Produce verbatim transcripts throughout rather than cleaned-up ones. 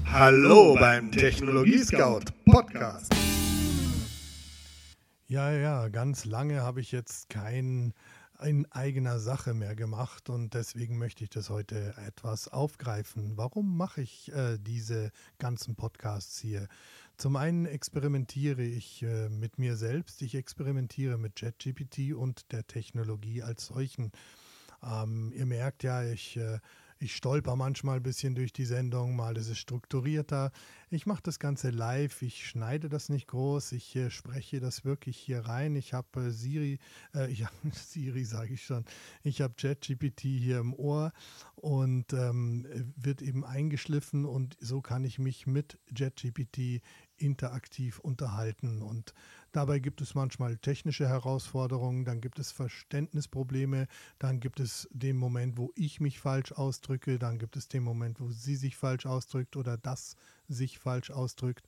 Hallo beim Technologie Scout Podcast. Ja, ja, ganz lange habe ich jetzt kein in eigener Sache mehr gemacht und deswegen möchte ich das heute etwas aufgreifen. Warum mache ich äh, diese ganzen Podcasts hier? Zum einen experimentiere ich äh, mit mir selbst, ich experimentiere mit ChatGPT und der Technologie als solchen. Ähm, ihr merkt ja, ich, äh, ich stolper manchmal ein bisschen durch die Sendung, mal ist es strukturierter. Ich mache das Ganze live, ich schneide das nicht groß, ich äh, spreche das wirklich hier rein. Ich habe äh, Siri, äh, ja, Siri sage ich schon, ich habe ChatGPT hier im Ohr und ähm, wird eben eingeschliffen und so kann ich mich mit ChatGPT interaktiv unterhalten. Und dabei gibt es manchmal technische Herausforderungen, dann gibt es Verständnisprobleme, dann gibt es den Moment, wo ich mich falsch ausdrücke, dann gibt es den Moment, wo sie sich falsch ausdrückt oder das sich falsch ausdrückt.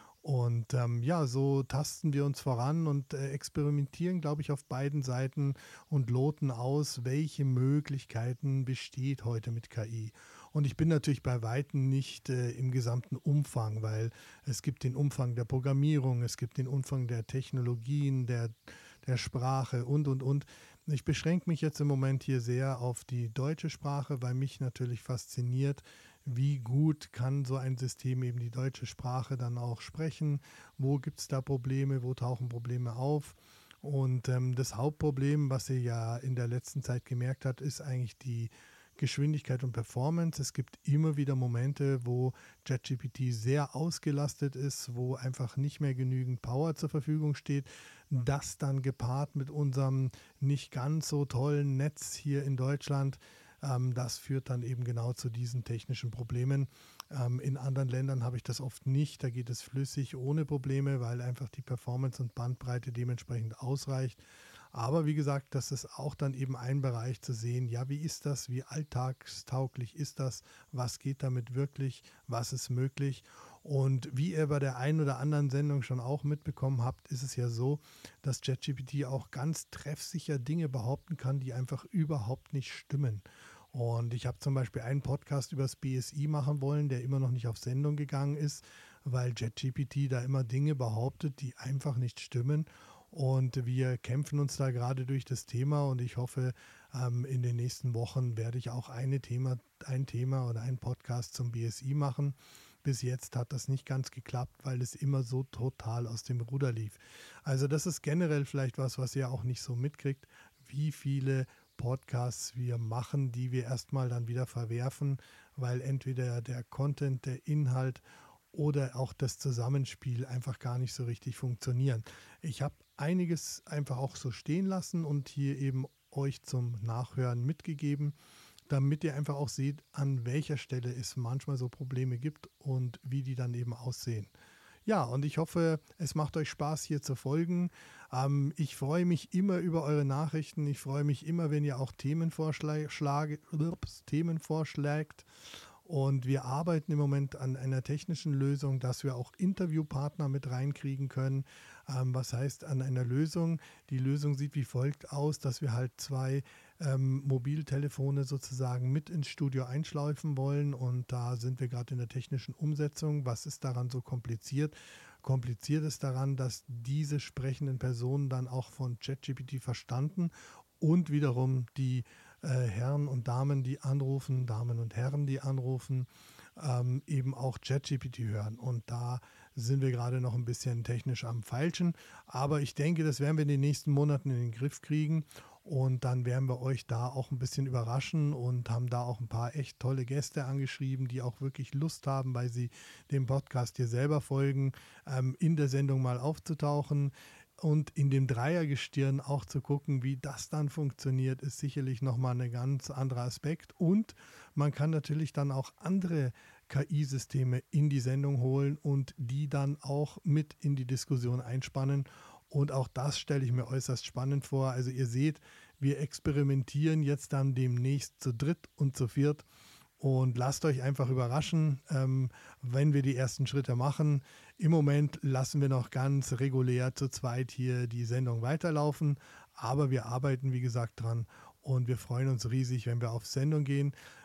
Und ähm, ja, so tasten wir uns voran und äh, experimentieren, glaube ich, auf beiden Seiten und loten aus, welche Möglichkeiten besteht heute mit K I. Und ich bin natürlich bei Weitem nicht äh, im gesamten Umfang, weil es gibt den Umfang der Programmierung, es gibt den Umfang der Technologien, der, der Sprache und, und, und. Ich beschränke mich jetzt im Moment hier sehr auf die deutsche Sprache, weil mich natürlich fasziniert, wie gut kann so ein System eben die deutsche Sprache dann auch sprechen, wo gibt es da Probleme, wo tauchen Probleme auf. Und ähm, das Hauptproblem, was ihr ja in der letzten Zeit gemerkt habt, ist eigentlich die Geschwindigkeit und Performance. Es gibt immer wieder Momente, wo ChatGPT sehr ausgelastet ist, wo einfach nicht mehr genügend Power zur Verfügung steht. Das dann gepaart mit unserem nicht ganz so tollen Netz hier in Deutschland, ähm, das führt dann eben genau zu diesen technischen Problemen. Ähm, in anderen Ländern habe ich das oft nicht. Da geht es flüssig ohne Probleme, weil einfach die Performance und Bandbreite dementsprechend ausreicht. Aber wie gesagt, das ist auch dann eben ein Bereich zu sehen, ja, wie ist das, wie alltagstauglich ist das, was geht damit wirklich, was ist möglich. Und wie ihr bei der einen oder anderen Sendung schon auch mitbekommen habt, ist es ja so, dass ChatGPT auch ganz treffsicher Dinge behaupten kann, die einfach überhaupt nicht stimmen. Und ich habe zum Beispiel einen Podcast über das B S I machen wollen, der immer noch nicht auf Sendung gegangen ist, weil ChatGPT da immer Dinge behauptet, die einfach nicht stimmen. Und wir kämpfen uns da gerade durch das Thema und ich hoffe, ähm, in den nächsten Wochen werde ich auch eine Thema, ein Thema oder einen Podcast zum B S I machen. Bis jetzt hat das nicht ganz geklappt, weil es immer so total aus dem Ruder lief. Also das ist generell vielleicht was, was ihr auch nicht so mitkriegt, wie viele Podcasts wir machen, die wir erstmal dann wieder verwerfen, weil entweder der Content, der Inhalt oder auch das Zusammenspiel einfach gar nicht so richtig funktionieren. Ich habe einiges einfach auch so stehen lassen und hier eben euch zum Nachhören mitgegeben, damit ihr einfach auch seht, an welcher Stelle es manchmal so Probleme gibt und wie die dann eben aussehen. Ja, und ich hoffe, es macht euch Spaß, hier zu folgen. Ähm, ich freue mich immer über eure Nachrichten. Ich freue mich immer, wenn ihr auch Themen, vorschlage, ups, Themen vorschlägt. Und wir arbeiten im Moment an einer technischen Lösung, dass wir auch Interviewpartner mit reinkriegen können. Ähm, was heißt an einer Lösung? Die Lösung sieht wie folgt aus, dass wir halt zwei ähm, Mobiltelefone sozusagen mit ins Studio einschleifen wollen. Und da sind wir gerade in der technischen Umsetzung. Was ist daran so kompliziert? Kompliziert ist daran, dass diese sprechenden Personen dann auch von ChatGPT verstanden und wiederum die äh, Herren und Damen, die anrufen, Damen und Herren, die anrufen, ähm, eben auch ChatGPT hören. Und da sind wir gerade noch ein bisschen technisch am Feilschen. Aber ich denke, das werden wir in den nächsten Monaten in den Griff kriegen. Und dann werden wir euch da auch ein bisschen überraschen und haben da auch ein paar echt tolle Gäste angeschrieben, die auch wirklich Lust haben, weil sie dem Podcast hier selber folgen, ähm, in der Sendung mal aufzutauchen. Und in dem Dreiergestirn auch zu gucken, wie das dann funktioniert, ist sicherlich nochmal ein ganz anderer Aspekt. Und man kann natürlich dann auch andere K I-Systeme in die Sendung holen und die dann auch mit in die Diskussion einspannen. Und auch das stelle ich mir äußerst spannend vor. Also ihr seht, wir experimentieren jetzt dann demnächst zu dritt und zu viert. Und lasst euch einfach überraschen, ähm, wenn wir die ersten Schritte machen. Im Moment lassen wir noch ganz regulär zu zweit hier die Sendung weiterlaufen. Aber wir arbeiten, wie gesagt, dran und wir freuen uns riesig, wenn wir auf Sendung gehen.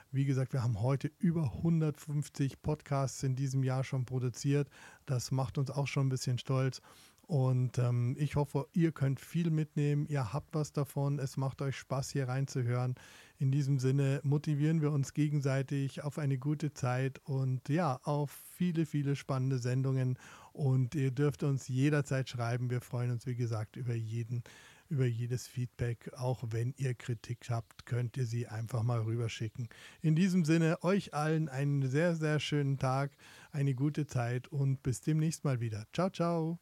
Wie gesagt, wir haben heute über hundertfünfzig Podcasts in diesem Jahr schon produziert. Das macht uns auch schon ein bisschen stolz. Und ähm, ich hoffe, ihr könnt viel mitnehmen, ihr habt was davon, es macht euch Spaß, hier reinzuhören. In diesem Sinne motivieren wir uns gegenseitig auf eine gute Zeit und ja, auf viele, viele spannende Sendungen. Und ihr dürft uns jederzeit schreiben. Wir freuen uns, wie gesagt, über jeden, über jedes Feedback. Auch wenn ihr Kritik habt, könnt ihr sie einfach mal rüberschicken. In diesem Sinne, euch allen einen sehr, sehr schönen Tag, eine gute Zeit und bis demnächst mal wieder. Ciao, ciao.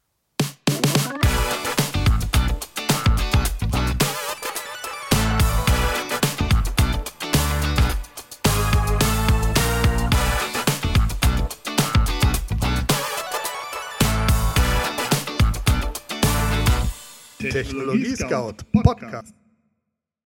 Technologie Scout Podcast.